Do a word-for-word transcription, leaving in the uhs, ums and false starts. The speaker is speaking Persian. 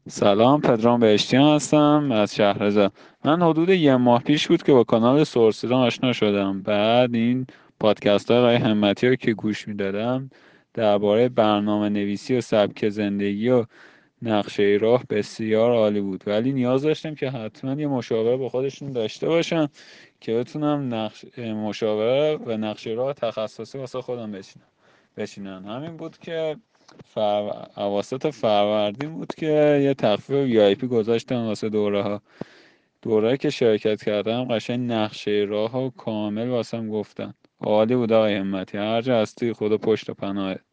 سلام، پدرام بهشتیان هستم از شهرزاد. من حدود یه ماه پیش بود که با کانال سورسیرام آشنا شدم. بعد این پادکست های آقای همتی رو که گوش میدادم درباره برنامه نویسی و سبک زندگی و نقشه راه بسیار عالی بود، ولی نیاز داشتم که حتما یه مشاوره با خودشون داشته باشم که بتونم نقش مشاوره و نقشه راه تخصصی واسه خودم بچینم بچینم همین بود که فر... اواسط فروردین بود که یه تخفیف وی آی پی گذاشتم واسه دوره ها. دوره که شرکت کردم قشنگ نقشه راه ها کامل واسم گفتن. عالی بود آقای همتی، هر جا هستی خدا پشت و پناهت.